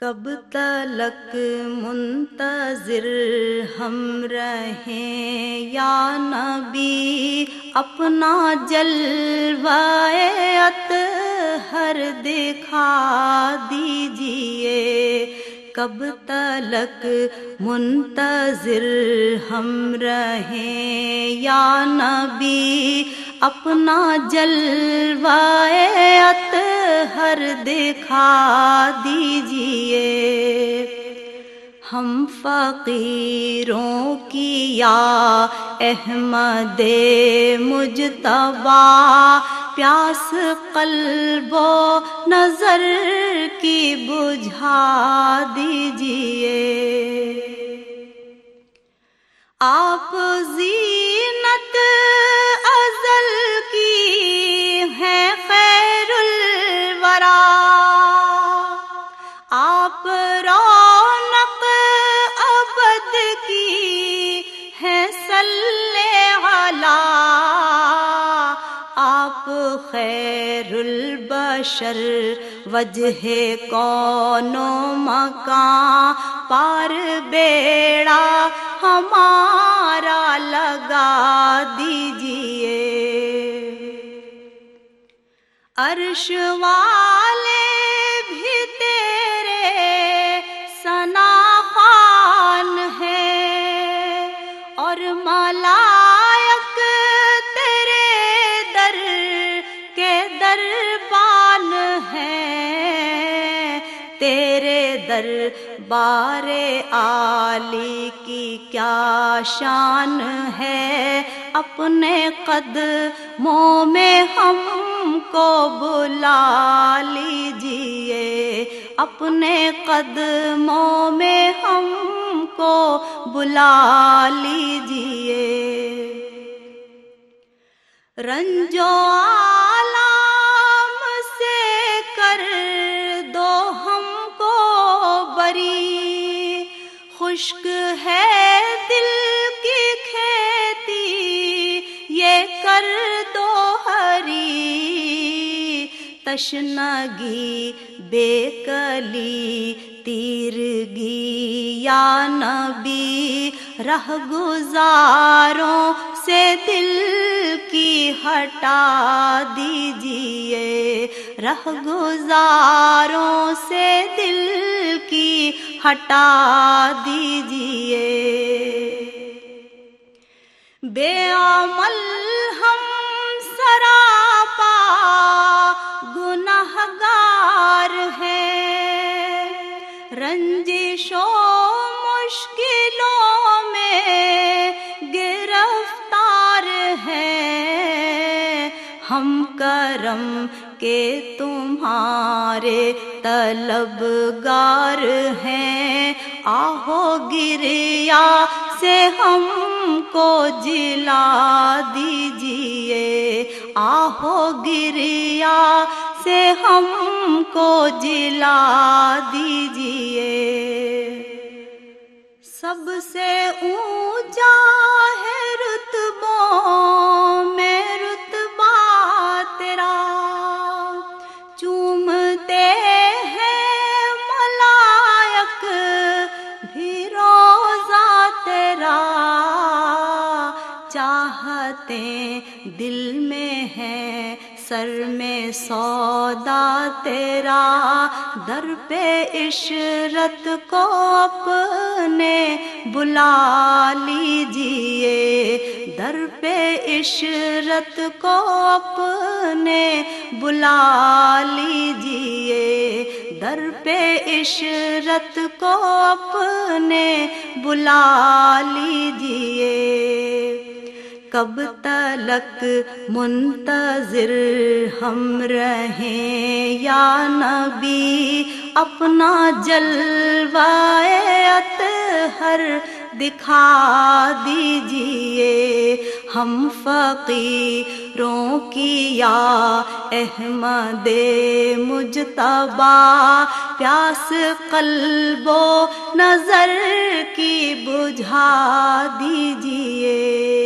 کب تلک منتظر ہم رہیں یا نبی، اپنا جلوہ اطہر دکھا دیجئے۔ کب تلک منتظر ہم رہیں یا نبی، اپنا جلوہ اطہر دکھا دیجئے۔ ہم فقیروں کی یا احمد مجتبی، پیاس قلب و نظر کی بجھا دیجئے۔ آپ زینت ازل کی ہیں خیر الورا، آپ رونق ابد کی ہیں صلی علی، آپ خیر البشر وجہ کون و مکان، پار بیڑا ہمارا لگا دیجئے۔ عرش والے بھی تیرے ثنا خوان ہیں، اور ملائک تیرے در کے دربان ہیں۔ تیرے دربار عالی کی کیا شان ہے، اپنے قدموں میں ہم کو بلا لیجئے، اپنے قدموں میں ہم کو بلا لیجئے۔ رنج و آلام سے کر دو ہم کو بری، خشک ہے دل کی کھیتی یہ کر دو ہری۔ تشنگی بے کلی تیرگی یا نبی، رہ گزاروں سے دل کی ہٹا دیجئے، رہ گزاروں سے دل کی ہٹا دیجئے۔ بے عمل ہم سراپا گنہگار ہیں، رنجش و مشکلوں میں گرفتار ہیں۔ ہم کرم کے تمہارے طلبگار ہیں، آہو گریا سے ہم کو جلا دیجئے، آہو گریا سے ہم کو جلا دیجئے۔ سب سے اونچا ہے رتبوں میں رتبہ تیرا، چومتے ہیں ملائک بھی روضہ تیرا، چاہتے دل میں ہے سر میں سودا تیرا، در پہ عشرت کو اپنے بلا لیجئے، در پہ عشرت کو اپنے بلا لیجئے، در پہ عشرت کو اپنے بلا لیجئے۔ کب تلک منتظر ہم رہیں یا نبی، اپنا جلوہ اطہر دکھا دیجئے۔ ہم فقیروں کی یا احمد مجتبی، پیاس قلب و نظر کی بجھا دیجئے۔